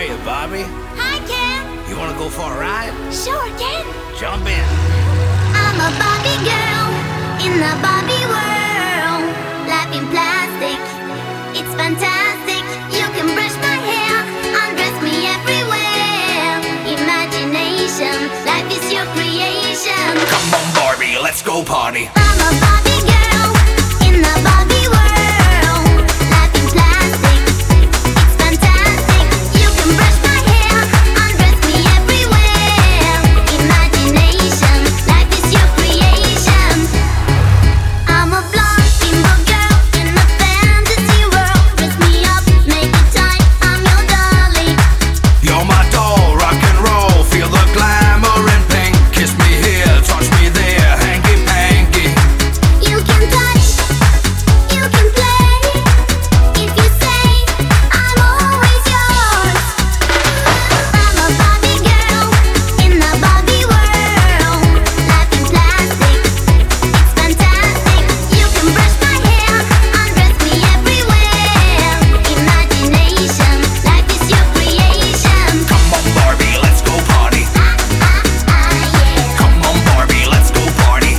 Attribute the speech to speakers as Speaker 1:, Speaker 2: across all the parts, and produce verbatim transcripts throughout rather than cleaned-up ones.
Speaker 1: are you, Barbie?
Speaker 2: Hi, Ken.
Speaker 1: You wanna go for a ride?
Speaker 2: Sure, Ken.
Speaker 1: Jump in.
Speaker 2: I'm a Barbie girl in the Barbie world. Life in plastic, it's fantastic. You can brush my hair, undress me everywhere. Imagination, life is your creation.
Speaker 1: Come on, Barbie, let's go party.
Speaker 2: I'm a Barbie girl in the Barbie world. Life in plastic, it's fantastic. You can brush my hair, undress me everywhere. Imagination, life is your creation. I'm a blonde bimbo girl in a fantasy world. Dress me up, make it tight, I'm your dolly.
Speaker 1: You're my doll, rock and roll. Feel the glamour and pink. Kiss me here, touch me there, hanky panky.
Speaker 2: You can touch, you can play. If you say, I'm always yours. I'm a Barbie girl in the Barbie world. Life in plastic, it's fantastic. You can brush my hair, undress me everywhere. Imagination, life is your creation.
Speaker 1: Come on, Barbie, let's go party.
Speaker 2: Ah, ah, ah, yeah.
Speaker 1: Come on, Barbie, let's go party.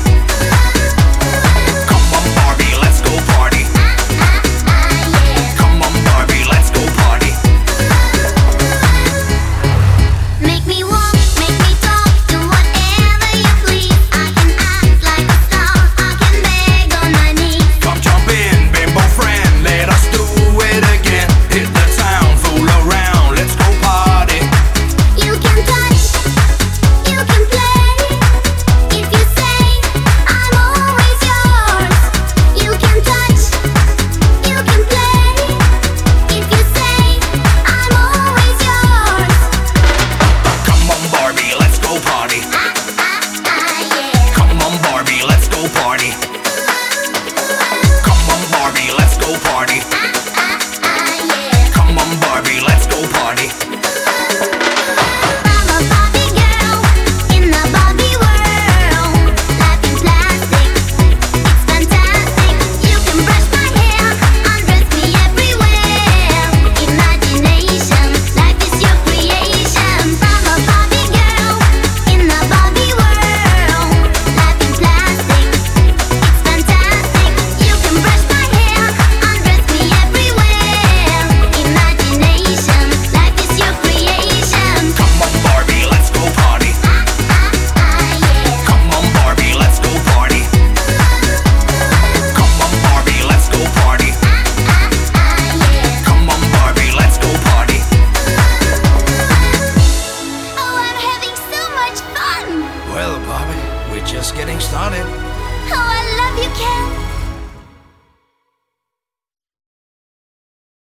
Speaker 1: Come on, Barbie, let's go party.
Speaker 2: Ah, ah, yeah.
Speaker 1: Come on, Barbie, let's go party.
Speaker 2: Make me walk, make me talk, do whatever you please. I can act like a star, I can beg on my knees.
Speaker 1: Come jump in, bimbo friend, let us do it again. Hit the town, fool around, let's go party.
Speaker 2: You can touch, you can play. If you say, I'm always yours. You can touch, you can play. If you say, I'm always yours.
Speaker 1: Come on, Barbie, let's go party.
Speaker 2: Ah, ah, ah, yeah.
Speaker 1: Come on, Barbie, let's go party. Come on, Barbie, let's go party.
Speaker 2: Ah, ah, ah, yeah.
Speaker 1: Come on, Barbie, let's go party.
Speaker 2: I'm a Barbie girl in the Barbie world. Life in plastic, it's fantastic. You can brush my hair, undress me everywhere. Imagination, life is your creation. I'm a Barbie girl in the Barbie world. Life in plastic, it's fantastic. You can brush my hair, undress me everywhere. Imagination, life is your creation.
Speaker 1: Come on, Barbie, let's go party.
Speaker 2: Ah, ah, ah, yeah.
Speaker 1: Come on, Barbie, let's go party. Come on, Barbie, let's go party.
Speaker 2: Ah, ah, ah, yeah.
Speaker 1: Come on, Barbie, let's go party.
Speaker 2: Oh, I'm having so much fun.
Speaker 1: Well, Barbie, we're just getting started.
Speaker 2: Oh, I love you, Ken.